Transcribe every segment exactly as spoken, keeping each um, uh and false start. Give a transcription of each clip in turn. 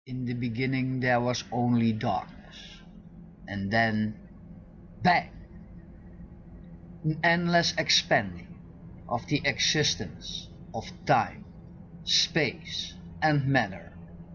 In the beginning there was only darkness, and then, bang! An endless expanding of the existence of time, space, and matter.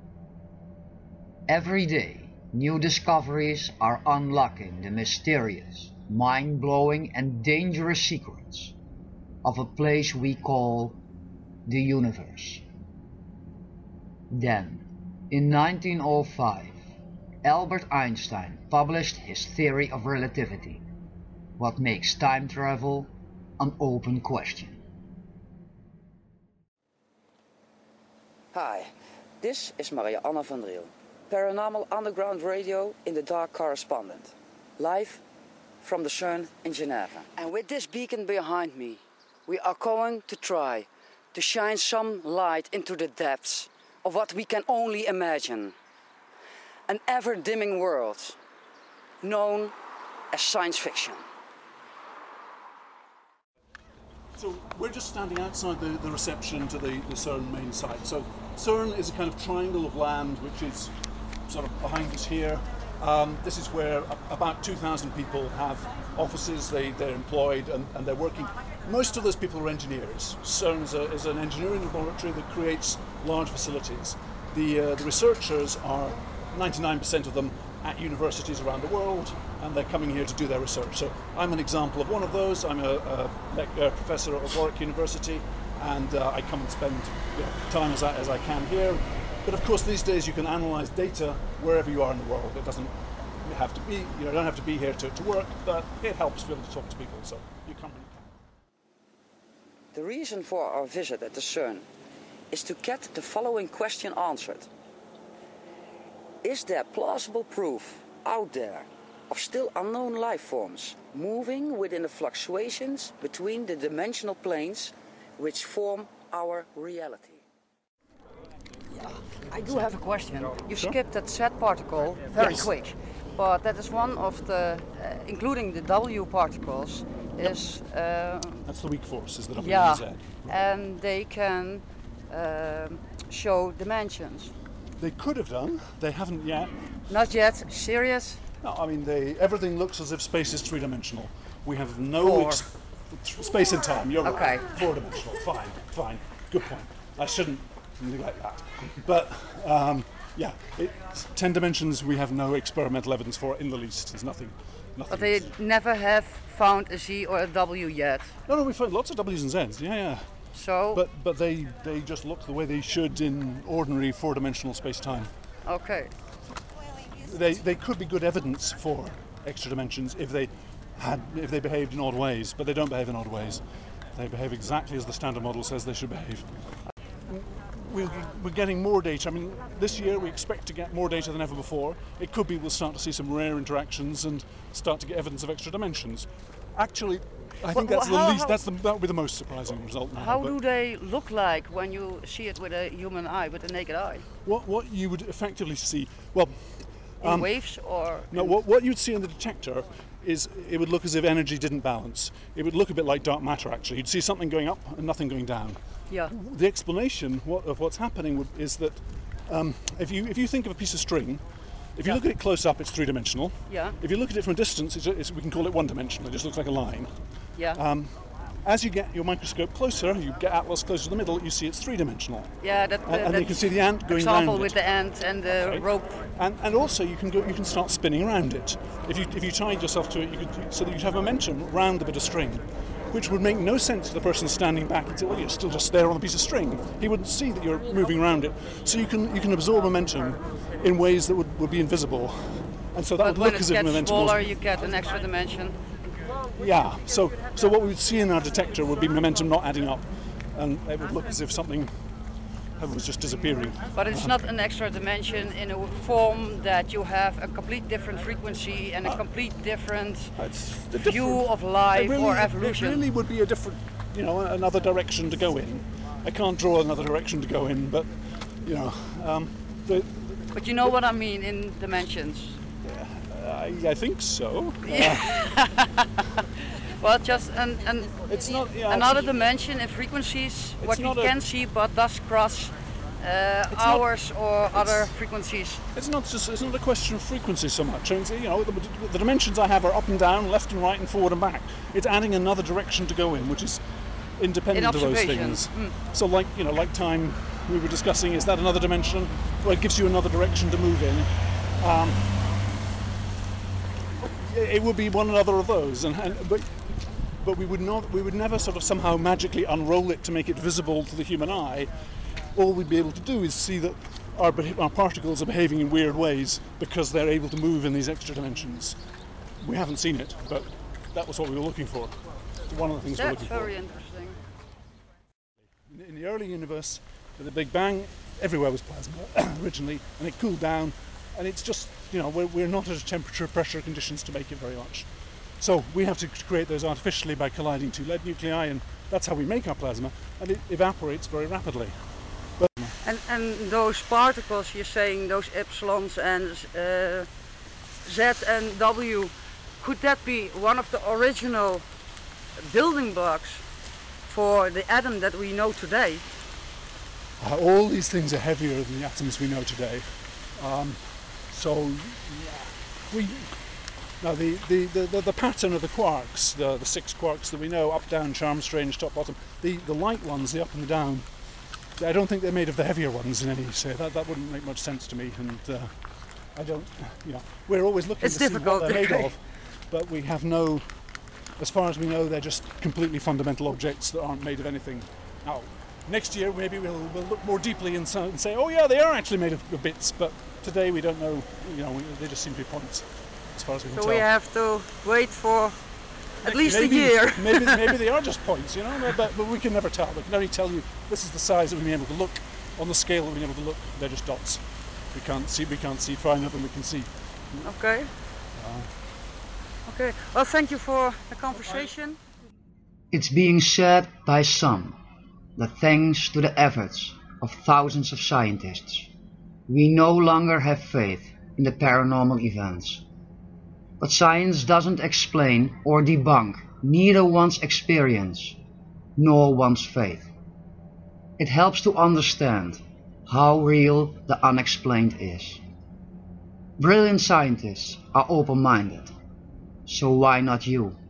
Every day, new discoveries are unlocking the mysterious, mind-blowing, and dangerous secrets of a place we call the universe. Then, in nineteen oh five, Albert Einstein published his theory of relativity, what makes time travel an open question. Hi, this is Maria-Anna van Driel, Paranormal Underground Radio in the Dark Correspondent, live from the CERN in Geneva. And with this beacon behind me, we are going to try to shine some light into the depths of what we can only imagine. An ever-dimming world known as science fiction. So we're just standing outside the, the reception to the, the CERN main site. So CERN is a kind of triangle of land which is sort of behind us here. Um, this is where a, about two thousand people have offices, they, they're employed and, and they're working. Most of those people are engineers. CERN is, a, is an engineering laboratory that creates large facilities. The, uh, the researchers are, ninety-nine percent of them, at universities around the world, and they're coming here to do their research. So I'm an example of one of those. I'm a, a, a professor at Warwick University, and uh, I come and spend you know, time as I, as I can here. But of course, these days you can analyze data wherever you are in the world. It doesn't have to be, you know, don't have to be here to, to work, but it helps to be able to talk to people. So you come when you can. The reason for our visit at the CERN is to get the following question answered. Is there plausible proof out there of still unknown life forms moving within the fluctuations between the dimensional planes which form our reality? Yeah, I do have a question. You Sure. skipped that Z particle very Yes. quick, but that is one of the, uh, including the W particles, is uh, That's the weak force, is the W yeah, and Z. and they can uh, show dimensions. They could have done, they haven't yet. Not yet. Serious? No, I mean, they, everything looks as if space is three-dimensional. We have no Four. ex- th- space and time. You're Okay. right. Four-dimensional. Fine, fine. Good point. I shouldn't neglect that. But um, yeah, it's ten dimensions. We have no experimental evidence for in the least. There's nothing. nothing. But they never have found a Z or a W yet. No, no, we found lots of W's and Z's. Yeah, yeah. So, But but they they just look the way they should in ordinary four-dimensional space-time. okay. They they could be good evidence for extra dimensions if they had if they behaved in odd ways, but they don't behave in odd ways. They behave exactly as the standard model says they should behave. We're, we're getting more data. I mean, this year we expect to get more data than ever before. It could be we'll start to see some rare interactions and start to get evidence of extra dimensions. Actually, I think Well, that's how- the least. how- That's the, that would be the most surprising result now. How but do they look like when you see it with a human eye, with a naked eye? what what you would effectively see? Well, In waves or? no. What what you'd see in the detector is it would look as if energy didn't balance. It would look a bit like dark matter. Actually, you'd see something going up and nothing going down. Yeah. The explanation what, of what's happening would, is that um, if you if you think of a piece of string, if you Yeah. look at it close up, it's three dimensional. Yeah. If you look at it from a distance, it's, it's, we can call it one dimensional. It just looks like a line. Yeah. Um, as you get your microscope closer, you get Atlas closer to the middle, you see it's three dimensional. yeah. That. And, and that you can see the ant going round example it. with the ant and the Okay. rope. And, and also you can go, you can start spinning around it. If you if you tied yourself to it, you could so that you'd have momentum round the bit of string, which would make no sense to the person standing back and say, well, you're still just there on the piece of string. He wouldn't see that you're moving around it. So you can you can absorb momentum in ways that would, would be invisible, and so that But would when look it as if gets momentum smaller, was. you get an extra dimension. Yeah. So so what we would see in our detector would be momentum not adding up, and it would look as if something was just disappearing. But it's not an extra dimension in a form that you have a complete different frequency and a complete different It's a view different- of life it really, or evolution. It really would be a different, you know, another direction to go in. I can't draw another direction to go in, but you know, um, the, But you know what I mean in dimensions. I, I think so. Well, just an, an, It's not. Yeah, another it's, dimension in frequencies, what we not a- can see but does cross uh, hours not, or other frequencies? It's not just it's not a question of frequency so much. I mean, you know, the, the dimensions I have are up and down, left and right, and forward and back. It's adding another direction to go in, which is independent in of those things. Mm. So, like you know, like time we were discussing, is that another dimension? Well, it gives you another direction to move in. Um, it would be one another of those, and, and but. But we would not. We would never sort of somehow magically unroll it to make it visible to the human eye. All we'd be able to do is see that our, our particles are behaving in weird ways because they're able to move in these extra dimensions. We haven't seen it, but that was what we were looking for. One of the things That's we're looking for. That's very interesting. In the early universe, with the Big Bang, everywhere was plasma originally, and it cooled down, and it's just, you know, we're, we're not at temperature, pressure conditions to make it very much. So we have to create those artificially by colliding two lead nuclei, and that's how we make our plasma, and it evaporates very rapidly. But and, and those particles, you're saying those epsilons and uh, Z and W, could that be one of the original building blocks for the atom that we know today? Uh, all these things are heavier than the atoms we know today. Um, so yeah, we. Now the, the, the, the pattern of the quarks, the, the six quarks that we know, up, down, charm, strange, top, bottom, the, the light ones, the up and the down, I don't think they're made of the heavier ones in any say. That, that wouldn't make much sense to me, and uh, I don't, you know, we're always looking it's to see what they're made of, but we have no, as far as we know, they're just completely fundamental objects that aren't made of anything. Now, next year maybe we'll, we'll look more deeply and, so, and say, oh yeah, they are actually made of, of bits, but today we don't know, you know, they just seem to be points. As far as we can so tell. we have to wait for at least maybe, a year. maybe maybe they are just points, you know, but, but we can never tell. We can only tell you this is the size that we've been able to look. On the scale that we've been able to look, they're just dots. We can't see we can't see far enough than we can see. Okay. Uh, okay. Well, thank you for the conversation. It's being said by some that thanks to the efforts of thousands of scientists, we no longer have faith in the paranormal events. But science doesn't explain or debunk neither one's experience nor one's faith. It helps to understand how real the unexplained is. Brilliant scientists are open-minded, so why not you?